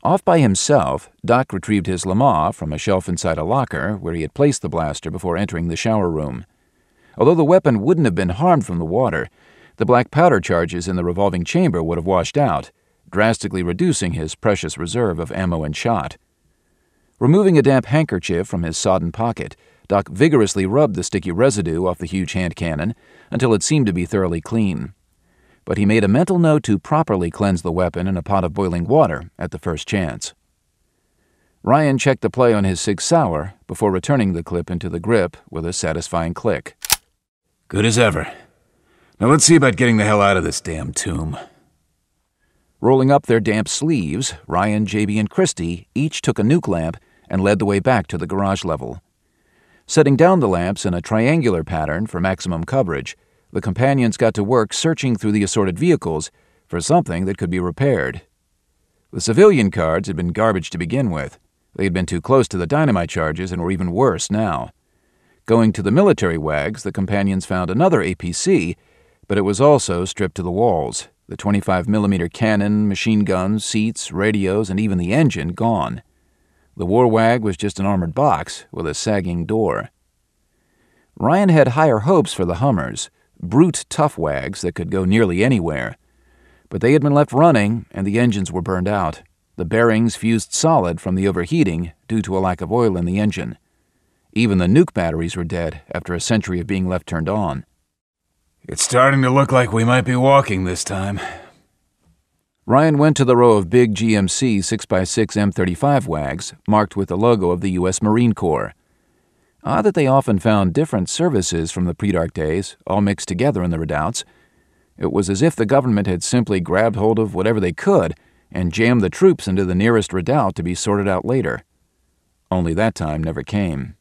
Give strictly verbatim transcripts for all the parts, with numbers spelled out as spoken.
Off by himself, Doc retrieved his Lamar from a shelf inside a locker where he had placed the blaster before entering the shower room. Although the weapon wouldn't have been harmed from the water, the black powder charges in the revolving chamber would have washed out, drastically reducing his precious reserve of ammo and shot. Removing a damp handkerchief from his sodden pocket, Doc vigorously rubbed the sticky residue off the huge hand cannon until it seemed to be thoroughly clean. But he made a mental note to properly cleanse the weapon in a pot of boiling water at the first chance. Ryan checked the play on his Sig Sauer before returning the clip into the grip with a satisfying click. Good as ever. Now let's see about getting the hell out of this damn tomb. Rolling up their damp sleeves, Ryan, J B, and Christy each took a nuke lamp and led the way back to the garage level. Setting down the lamps in a triangular pattern for maximum coverage, the companions got to work searching through the assorted vehicles for something that could be repaired. The civilian cards had been garbage to begin with. They had been too close to the dynamite charges and were even worse now. Going to the military wags, the companions found another A P C, but it was also stripped to the walls, the twenty-five millimeter cannon, machine guns, seats, radios, and even the engine gone. The war wag was just an armored box with a sagging door. Ryan had higher hopes for the Hummers, brute tough wags that could go nearly anywhere. But they had been left running, and the engines were burned out. The bearings fused solid from the overheating due to a lack of oil in the engine. Even the nuke batteries were dead after a century of being left turned on. It's starting to look like we might be walking this time. Ryan went to the row of big G M C six by six M thirty-five wags marked with the logo of the U S Marine Corps. Odd that they often found different services from the pre-dark days, all mixed together in the redoubts. It was as if the government had simply grabbed hold of whatever they could and jammed the troops into the nearest redoubt to be sorted out later. Only that time never came.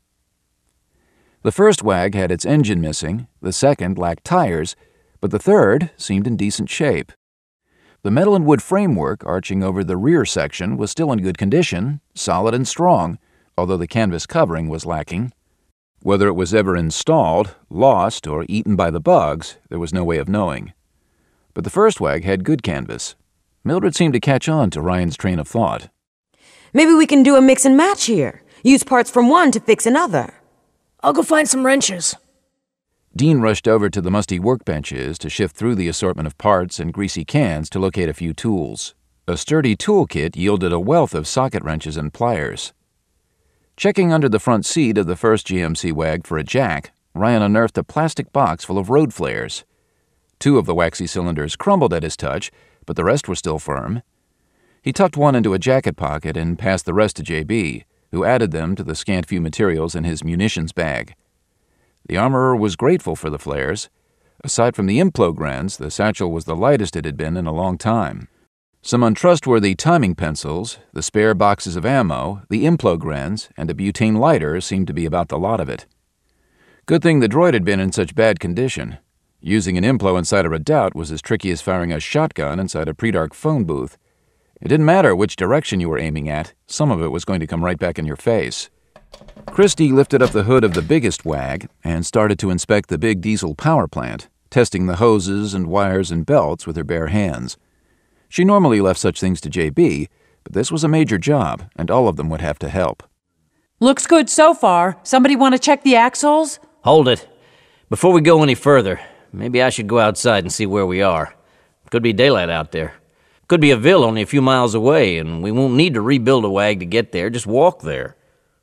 The first wag had its engine missing, the second lacked tires, but the third seemed in decent shape. The metal and wood framework arching over the rear section was still in good condition, solid and strong, although the canvas covering was lacking. Whether it was ever installed, lost, or eaten by the bugs, there was no way of knowing. But the first wag had good canvas. Mildred seemed to catch on to Ryan's train of thought. Maybe we can do a mix and match here. Use parts from one to fix another. I'll go find some wrenches. Dean rushed over to the musty workbenches to shift through the assortment of parts and greasy cans to locate a few tools. A sturdy toolkit yielded a wealth of socket wrenches and pliers. Checking under the front seat of the first G M C wag for a jack, Ryan unearthed a plastic box full of road flares. Two of the waxy cylinders crumbled at his touch, but the rest were still firm. He tucked one into a jacket pocket and passed the rest to J B, who added them to the scant few materials in his munitions bag. The armorer was grateful for the flares. Aside from the implogrens, the satchel was the lightest it had been in a long time. Some untrustworthy timing pencils, the spare boxes of ammo, the implogrens, and a butane lighter seemed to be about the lot of it. Good thing the droid had been in such bad condition. Using an implo inside a redoubt was as tricky as firing a shotgun inside a pre-dark phone booth. It didn't matter which direction you were aiming at, some of it was going to come right back in your face. Christy lifted up the hood of the biggest wag and started to inspect the big diesel power plant, testing the hoses and wires and belts with her bare hands. She normally left such things to J B, but this was a major job, and all of them would have to help. Looks good so far. Somebody want to check the axles? Hold it. Before we go any further, maybe I should go outside and see where we are. Could be daylight out there. Could be a Ville only a few miles away, and we won't need to rebuild a wag to get there. Just walk there.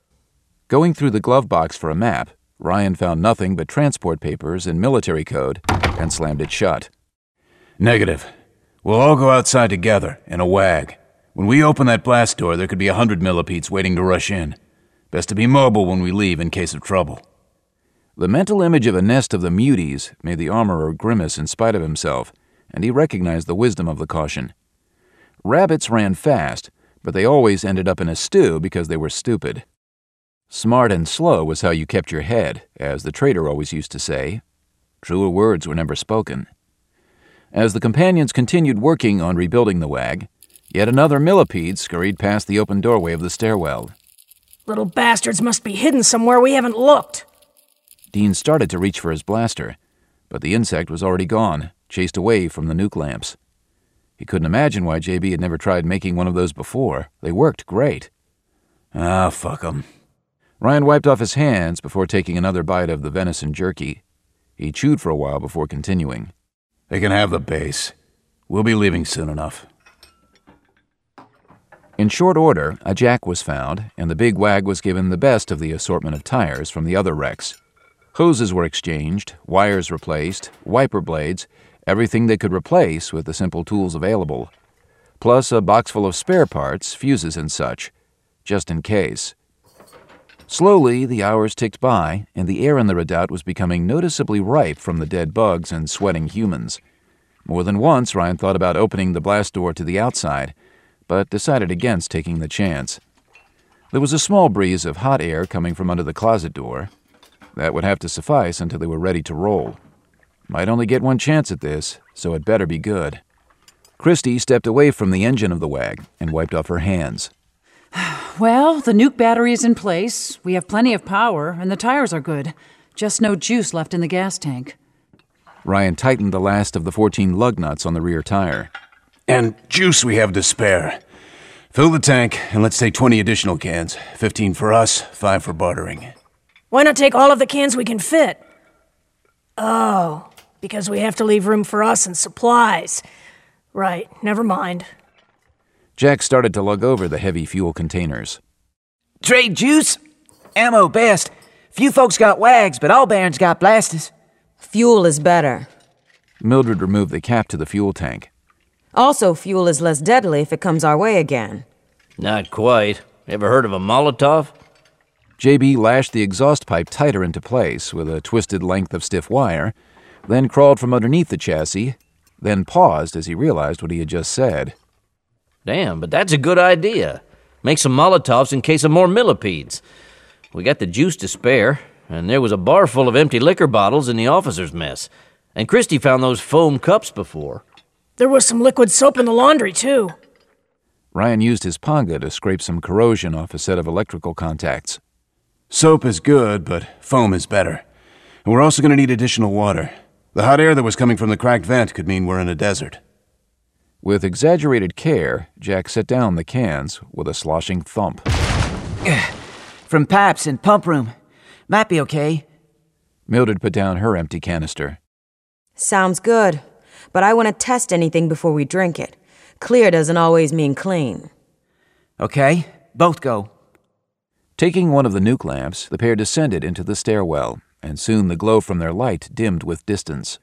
Going through the glove box for a map, Ryan found nothing but transport papers and military code and slammed it shut. Negative. We'll all go outside together, in a wag. When we open that blast door, there could be a hundred millipedes waiting to rush in. Best to be mobile when we leave in case of trouble. The mental image of a nest of the muties made the armorer grimace in spite of himself, and he recognized the wisdom of the caution. Rabbits ran fast, but they always ended up in a stew because they were stupid. Smart and slow was how you kept your head, as the trader always used to say. Truer words were never spoken. As the companions continued working on rebuilding the wag, yet another millipede scurried past the open doorway of the stairwell. Little bastards must be hidden somewhere we haven't looked. Dean started to reach for his blaster, but the insect was already gone, chased away from the nuke lamps. He couldn't imagine why J B had never tried making one of those before. They worked great. Ah, fuck 'em. Ryan wiped off his hands before taking another bite of the venison jerky. He chewed for a while before continuing. They can have the base. We'll be leaving soon enough. In short order, a jack was found, and the big wag was given the best of the assortment of tires from the other wrecks. Hoses were exchanged, wires replaced, wiper blades, everything they could replace with the simple tools available, plus a box full of spare parts, fuses and such, just in case. Slowly, the hours ticked by, and the air in the redoubt was becoming noticeably ripe from the dead bugs and sweating humans. More than once, Ryan thought about opening the blast door to the outside, but decided against taking the chance. There was a small breeze of hot air coming from under the closet door. That would have to suffice until they were ready to roll. Might only get one chance at this, so it better be good. Christy stepped away from the engine of the wag and wiped off her hands. Well, the nuke battery is in place, we have plenty of power, and the tires are good. Just no juice left in the gas tank. Ryan tightened the last of the fourteen lug nuts on the rear tire. And juice we have to spare. Fill the tank, and let's take twenty additional cans. Fifteen for us, five for bartering. Why not take all of the cans we can fit? Oh, because we have to leave room for us and supplies. Right, never mind. Jack started to lug over the heavy fuel containers. Trade juice? Ammo best. Few folks got wags, but all barons got blasters. Fuel is better. Mildred removed the cap to the fuel tank. Also, fuel is less deadly if it comes our way again. Not quite. Ever heard of a Molotov? J B lashed the exhaust pipe tighter into place with a twisted length of stiff wire, then crawled from underneath the chassis, then paused as he realized what he had just said. Damn, but that's a good idea. Make some Molotovs in case of more millipedes. We got the juice to spare, and there was a bar full of empty liquor bottles in the officer's mess. And Christy found those foam cups before. There was some liquid soap in the laundry, too. Ryan used his Ponga to scrape some corrosion off a set of electrical contacts. Soap is good, but foam is better. And we're also going to need additional water. The hot air that was coming from the cracked vent could mean we're in a desert. With exaggerated care, Jack set down the cans with a sloshing thump. From pipes and pump room. Might be okay. Mildred put down her empty canister. Sounds good, but I want to test anything before we drink it. Clear doesn't always mean clean. Okay, both go. Taking one of the nuke lamps, the pair descended into the stairwell, and soon the glow from their light dimmed with distance.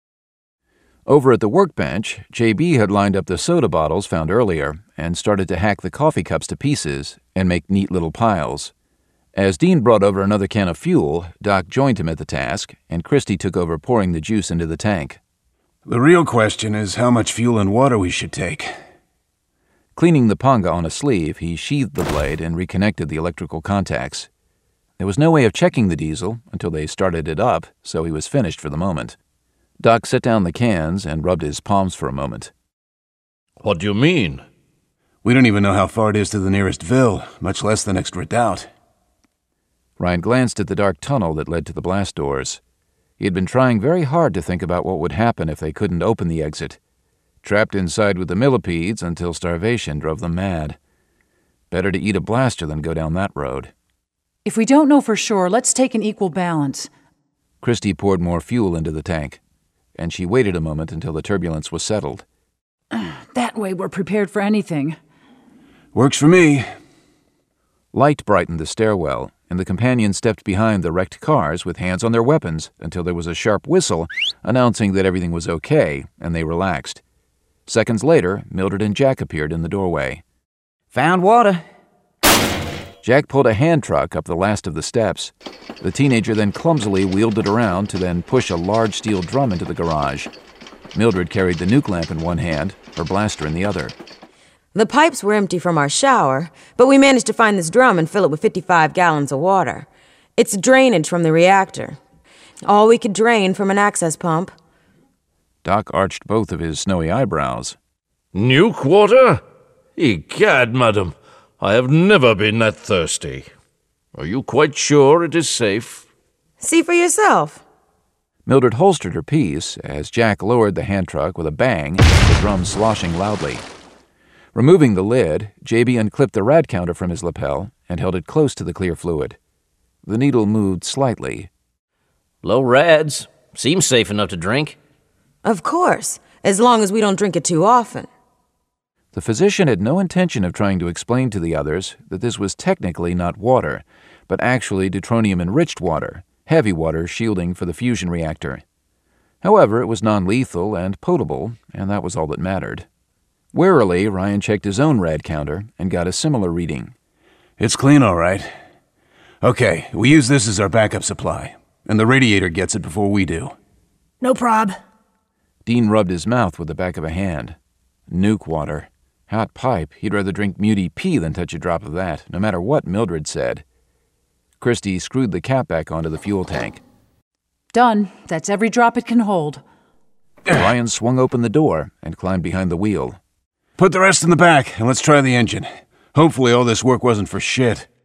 Over at the workbench, J B had lined up the soda bottles found earlier and started to hack the coffee cups to pieces and make neat little piles. As Dean brought over another can of fuel, Doc joined him at the task, and Christy took over pouring the juice into the tank. The real question is how much fuel and water we should take. Cleaning the Ponga on a sleeve, he sheathed the blade and reconnected the electrical contacts. There was no way of checking the diesel until they started it up, so he was finished for the moment. Doc set down the cans and rubbed his palms for a moment. What do you mean? We don't even know how far it is to the nearest Ville, much less the next redoubt. Ryan glanced at the dark tunnel that led to the blast doors. He had been trying very hard to think about what would happen if they couldn't open the exit. Trapped inside with the millipedes until starvation drove them mad. Better to eat a blaster than go down that road. If we don't know for sure, let's take an equal balance. Christy poured more fuel into the tank, and she waited a moment until the turbulence was settled. That way we're prepared for anything. Works for me. Light brightened the stairwell, and the companions stepped behind the wrecked cars with hands on their weapons until there was a sharp whistle announcing that everything was okay, and they relaxed. Seconds later, Mildred and Jack appeared in the doorway. Found water. Jack pulled a hand truck up the last of the steps. The teenager then clumsily wheeled it around to then push a large steel drum into the garage. Mildred carried the nuke lamp in one hand, her blaster in the other. The pipes were empty from our shower, but we managed to find this drum and fill it with fifty-five gallons of water. It's drainage from the reactor. All we could drain from an access pump. Doc arched both of his snowy eyebrows. Nuke water? Egad, madam, I have never been that thirsty. Are you quite sure it is safe? See for yourself. Mildred holstered her piece as Jack lowered the hand truck with a bang, the drum sloshing loudly. Removing the lid, J B unclipped the rad counter from his lapel and held it close to the clear fluid. The needle moved slightly. Low rads. Seems safe enough to drink. Of course, as long as we don't drink it too often. The physician had no intention of trying to explain to the others that this was technically not water, but actually deuteronium-enriched water, heavy water shielding for the fusion reactor. However, it was non-lethal and potable, and that was all that mattered. Warily, Ryan checked his own rad counter and got a similar reading. It's clean, all right. Okay, we use this as our backup supply, and the radiator gets it before we do. No prob. Dean rubbed his mouth with the back of a hand. Nuke water. Hot pipe. He'd rather drink Muty P than touch a drop of that, no matter what Mildred said. Christy screwed the cap back onto the fuel tank. Done. That's every drop it can hold. Ryan swung open the door and climbed behind the wheel. Put the rest in the back, and let's try the engine. Hopefully all this work wasn't for shit.